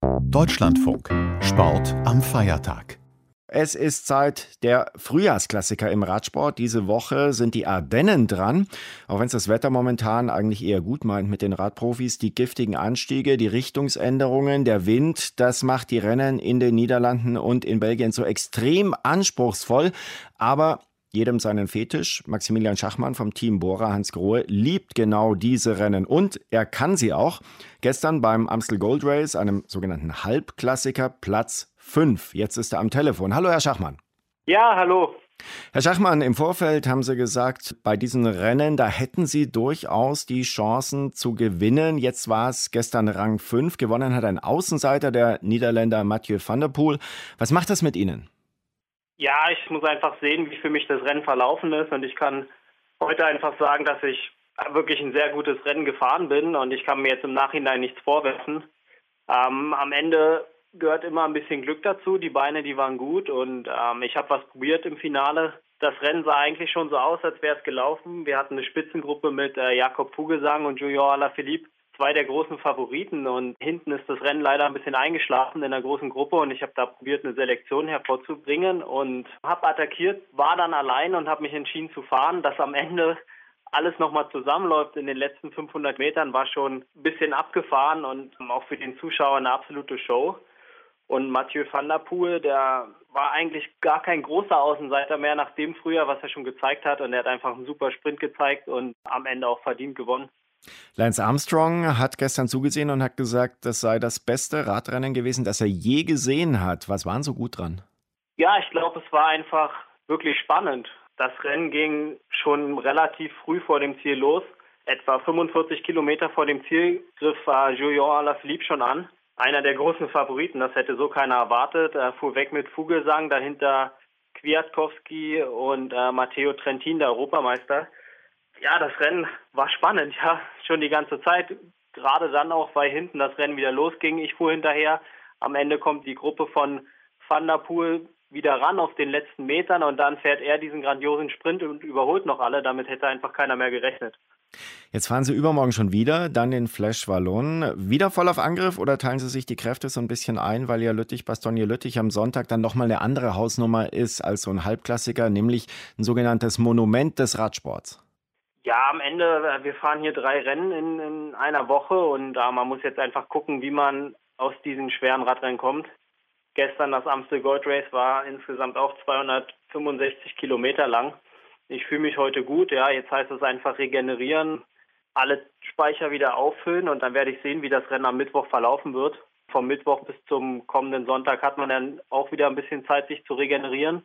Deutschlandfunk. Sport am Feiertag. Es ist Zeit der Frühjahrsklassiker im Radsport. Diese Woche sind die Ardennen dran. Auch wenn es das Wetter momentan eigentlich eher gut meint mit den Radprofis. Die giftigen Anstiege, die Richtungsänderungen, der Wind, das macht die Rennen in den Niederlanden und in Belgien so extrem anspruchsvoll. Aber jedem seinen Fetisch. Maximilian Schachmann vom Team Bora Hansgrohe liebt genau diese Rennen und er kann sie auch. Gestern beim Amstel Gold Race, einem sogenannten Halbklassiker, Platz 5. Jetzt ist er am Telefon. Hallo, Herr Schachmann. Ja, hallo. Herr Schachmann, im Vorfeld haben Sie gesagt, bei diesen Rennen, da hätten Sie durchaus die Chancen zu gewinnen. Jetzt war es gestern Rang 5. Gewonnen hat ein Außenseiter, der Niederländer Mathieu van der Poel. Was macht das mit Ihnen? Ja, ich muss einfach sehen, wie für mich das Rennen verlaufen ist. Und ich kann heute einfach sagen, dass ich wirklich ein sehr gutes Rennen gefahren bin. Und ich kann mir jetzt im Nachhinein nichts vorwerfen. Am Ende gehört immer ein bisschen Glück dazu. Die Beine, die waren gut. Und ich habe was probiert im Finale. Das Rennen sah eigentlich schon so aus, als wäre es gelaufen. Wir hatten eine Spitzengruppe mit Jakob Fuglsang und Junior Alaphilippe. Zwei der großen Favoriten und hinten ist das Rennen leider ein bisschen eingeschlafen in der großen Gruppe und ich habe da probiert, eine Selektion hervorzubringen und habe attackiert, war dann allein und habe mich entschieden zu fahren. Dass am Ende alles nochmal zusammenläuft in den letzten 500 Metern, war schon ein bisschen abgefahren und auch für den Zuschauer eine absolute Show. Und Mathieu van der Poel, der war eigentlich gar kein großer Außenseiter mehr nach dem Frühjahr, was er schon gezeigt hat und er hat einfach einen super Sprint gezeigt und am Ende auch verdient gewonnen. Lance Armstrong hat gestern zugesehen und hat gesagt, das sei das beste Radrennen gewesen, das er je gesehen hat. Was war so gut dran? Ja, ich glaube, es war einfach wirklich spannend. Das Rennen ging schon relativ früh vor dem Ziel los. Etwa 45 Kilometer vor dem Ziel griff Julian Alaphilippe schon an. Einer der großen Favoriten, das hätte so keiner erwartet. Er fuhr weg mit Fuglsang, dahinter Kwiatkowski und Matteo Trentin, der Europameister. Ja, das Rennen war spannend, ja, schon die ganze Zeit. Gerade dann auch, weil hinten das Rennen wieder losging. Ich fuhr hinterher. Am Ende kommt die Gruppe von Van der Poel wieder ran auf den letzten Metern und dann fährt er diesen grandiosen Sprint und überholt noch alle. Damit hätte einfach keiner mehr gerechnet. Jetzt fahren Sie übermorgen schon wieder, dann den Flèche Wallonne. Wieder voll auf Angriff oder teilen Sie sich die Kräfte so ein bisschen ein, weil ja Lüttich-Bastogne-Lüttich am Sonntag dann nochmal eine andere Hausnummer ist als so ein Halbklassiker, nämlich ein sogenanntes Monument des Radsports? Ja, am Ende, wir fahren hier 3 Rennen in einer Woche und man muss jetzt einfach gucken, wie man aus diesen schweren Radrennen kommt. Gestern das Amstel Gold Race war insgesamt auch 265 Kilometer lang. Ich fühle mich heute gut, ja, jetzt heißt es einfach regenerieren, alle Speicher wieder auffüllen und dann werde ich sehen, wie das Rennen am Mittwoch verlaufen wird. Vom Mittwoch bis zum kommenden Sonntag hat man dann auch wieder ein bisschen Zeit, sich zu regenerieren.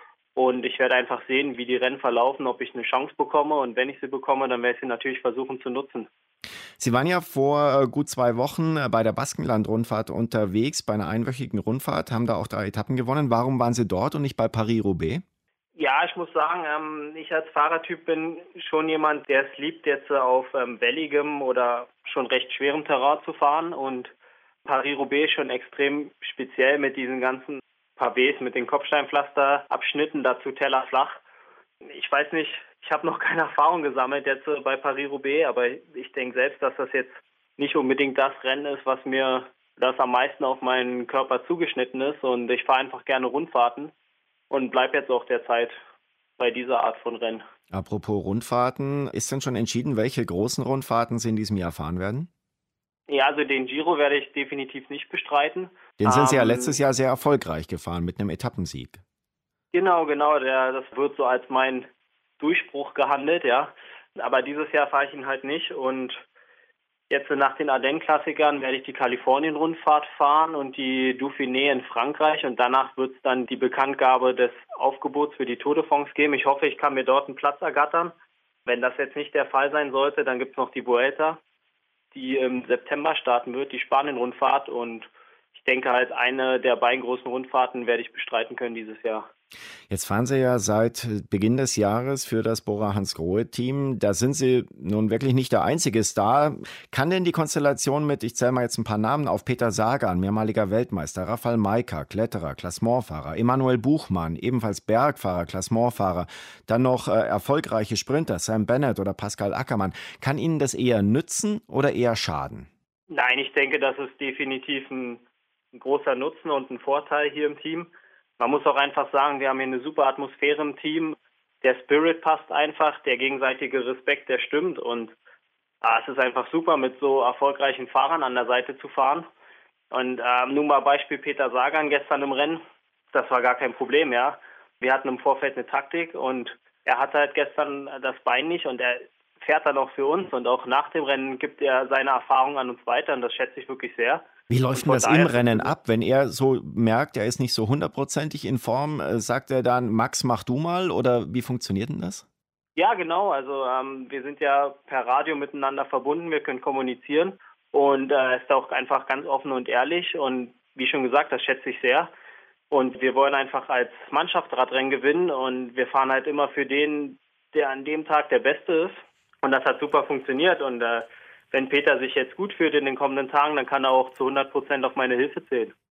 Und ich werde einfach sehen, wie die Rennen verlaufen, ob ich eine Chance bekomme. Und wenn ich sie bekomme, dann werde ich sie natürlich versuchen zu nutzen. Sie waren ja vor gut 2 Wochen bei der Baskenland-Rundfahrt unterwegs, bei einer einwöchigen Rundfahrt, haben da auch 3 Etappen gewonnen. Warum waren Sie dort und nicht bei Paris-Roubaix? Ja, ich muss sagen, ich als Fahrertyp bin schon jemand, der es liebt, jetzt auf welligem oder schon recht schwerem Terrain zu fahren. Und Paris-Roubaix schon extrem speziell mit diesen ganzen Pavés, mit den Kopfsteinpflasterabschnitten, dazu tellerflach. Ich weiß nicht, ich habe noch keine Erfahrung gesammelt jetzt bei Paris-Roubaix, aber ich denke selbst, dass das jetzt nicht unbedingt das Rennen ist, was mir das am meisten auf meinen Körper zugeschnitten ist. Und ich fahre einfach gerne Rundfahrten und bleibe jetzt auch derzeit bei dieser Art von Rennen. Apropos Rundfahrten, ist denn schon entschieden, welche großen Rundfahrten Sie in diesem Jahr fahren werden? Ja, also den Giro werde ich definitiv nicht bestreiten. Den sind Sie ja letztes Jahr sehr erfolgreich gefahren mit einem Etappensieg. Genau, das wird so als mein Durchbruch gehandelt, ja. Aber dieses Jahr fahre ich ihn halt nicht und jetzt nach den Ardennen-Klassikern werde ich die Kalifornien-Rundfahrt fahren und die Dauphiné in Frankreich und danach wird es dann die Bekanntgabe des Aufgebots für die Tour de France geben. Ich hoffe, ich kann mir dort einen Platz ergattern. Wenn das jetzt nicht der Fall sein sollte, dann gibt es noch die Vuelta, die im September starten wird, die Spanien-Rundfahrt und ich denke halt, eine der beiden großen Rundfahrten werde ich bestreiten können dieses Jahr. Jetzt fahren Sie ja seit Beginn des Jahres für das Bora Hansgrohe-Team. Da sind Sie nun wirklich nicht der einzige Star. Kann denn die Konstellation mit, ich zähle mal jetzt ein paar Namen auf, Peter Sagan, mehrmaliger Weltmeister, Rafał Majka, Kletterer, Klassementfahrer, Emanuel Buchmann, ebenfalls Bergfahrer, Klassementfahrer, dann noch erfolgreiche Sprinter, Sam Bennett oder Pascal Ackermann, kann Ihnen das eher nützen oder eher schaden? Nein, ich denke, das ist definitiv ein ein großer Nutzen und ein Vorteil hier im Team. Man muss auch einfach sagen, wir haben hier eine super Atmosphäre im Team. Der Spirit passt einfach, der gegenseitige Respekt, der stimmt. Und es ist einfach super, mit so erfolgreichen Fahrern an der Seite zu fahren. Und nun mal Beispiel Peter Sagan gestern im Rennen. Das war gar kein Problem, ja. Wir hatten im Vorfeld eine Taktik und er hatte halt gestern das Bein nicht und er fährt dann auch für uns. Und auch nach dem Rennen gibt er seine Erfahrung an uns weiter und das schätze ich wirklich sehr. Wie läuft denn das im Rennen ab, wenn er so merkt, er ist nicht so hundertprozentig in Form? Sagt er dann, Max, mach du mal, oder wie funktioniert denn das? Ja, genau. Also wir sind ja per Radio miteinander verbunden, wir können kommunizieren und er ist auch einfach ganz offen und ehrlich und wie schon gesagt, das schätze ich sehr. Und wir wollen einfach als Mannschaft Radrennen gewinnen und wir fahren halt immer für den, der an dem Tag der Beste ist. Und das hat super funktioniert und wenn Peter sich jetzt gut fühlt in den kommenden Tagen, dann kann er auch zu 100% auf meine Hilfe zählen.